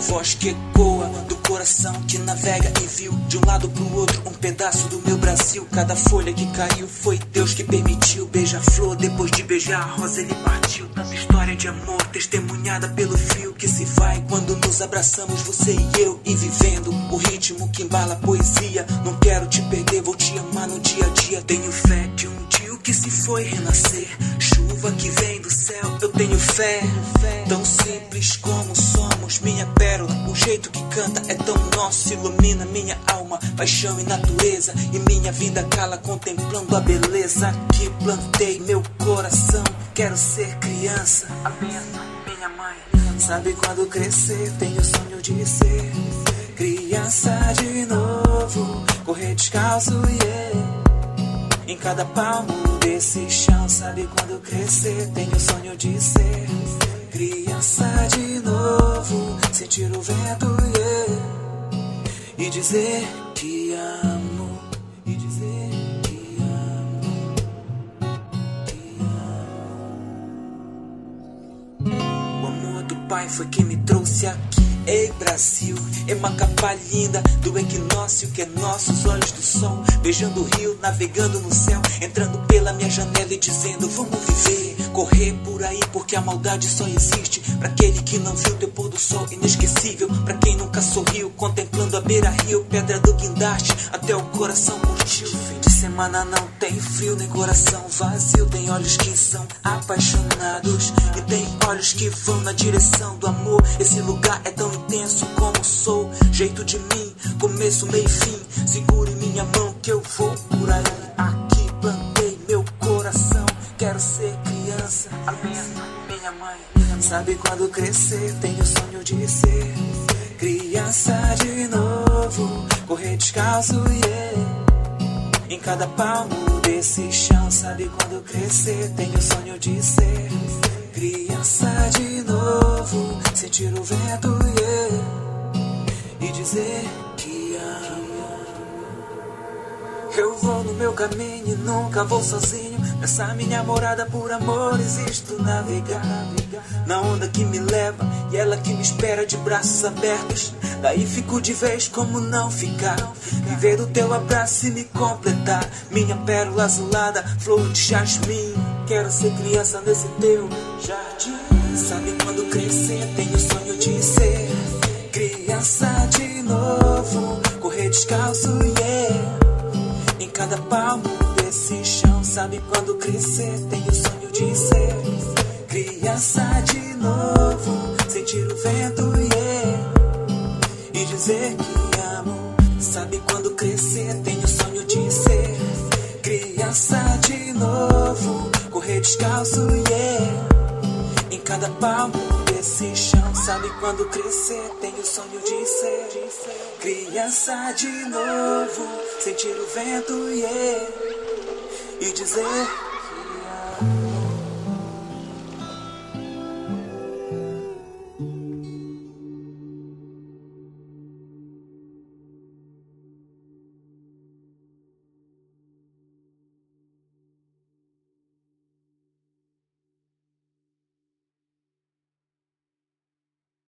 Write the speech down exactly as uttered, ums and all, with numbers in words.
voz que ecoa do coração que navega e viu de um lado pro outro um pedaço do meu Brasil. Cada folha que caiu foi Deus que permitiu. Beija-flor, depois de beijar a rosa ele partiu. Tanta história de amor testemunhada pelo frio que se vai quando nos abraçamos, você e eu. E vivendo o ritmo que embala a poesia. Não quero te perder, vou te amar no dia a dia. Tenho fé que um dia o que se foi renascer. Chuva que vem do céu, eu tenho fé. Tão simples como somos, minha pérola. O jeito que canta é tão nosso. Ilumina minha alma, paixão e natureza. E minha vida cala contemplando a beleza que plantei meu coração. Quero ser criança, a benção, minha mãe. Sabe quando crescer, tenho sonho de ser criança de novo. Correr descalço, yeah. Em cada palmo desse chão. Sabe quando crescer, tenho sonho de ser criança de novo. Sentir o vento, yeah. E dizer que amo. E dizer que amo. Que amo. O amor do Pai foi quem me trouxe aqui. Ei Brasil, é uma capa linda do equinócio que é nosso. Os olhos do sol, beijando o rio, navegando no céu, entrando pela minha janela e dizendo vamos viver. Correr por aí porque a maldade só existe pra aquele que não viu teu pôr do sol inesquecível. Pra quem nunca sorriu, contemplando a beira-rio. Pedra do guindaste, até o coração curtiu. Fim de semana não tem frio, nem coração vazio. Tem olhos que são apaixonados e tem olhos que vão na direção do amor. Esse lugar é tão intenso como sou. Jeito de mim, começo, meio e fim. Segure minha mão que eu vou por aí. Aqui plantei meu coração. Quero ser criança, a benção, minha mãe. Sabe quando crescer, tenho sonho de ser criança de novo. Correr descalço, yeah. Em cada palmo desse chão. Sabe quando crescer, tenho sonho de ser criança de novo. Sentir o vento, yeah. E dizer que amo. Eu vou no meu caminho e nunca vou sozinho. Nessa minha morada por amor existo navegar. Na onda que me leva e ela que me espera de braços abertos. Daí fico de vez, como não ficar. Viver do teu abraço e me completar. Minha pérola azulada, flor de jasmim. Quero ser criança nesse teu jardim. Sabe quando crescer, tenho sonho de ser criança de novo. Correr descalço, yeah. Em cada palmo desse chão. Sabe quando crescer, tenho sonho de ser criança de novo. Sentir o vento, yeah. E dizer que amo. Sabe quando crescer, tenho sonho de ser criança de novo. Correr descalço, yeah. Em cada palmo desse chão. Sabe quando crescer, tenho sonho de ser criança de novo. Sentir o vento, yeah. E dizer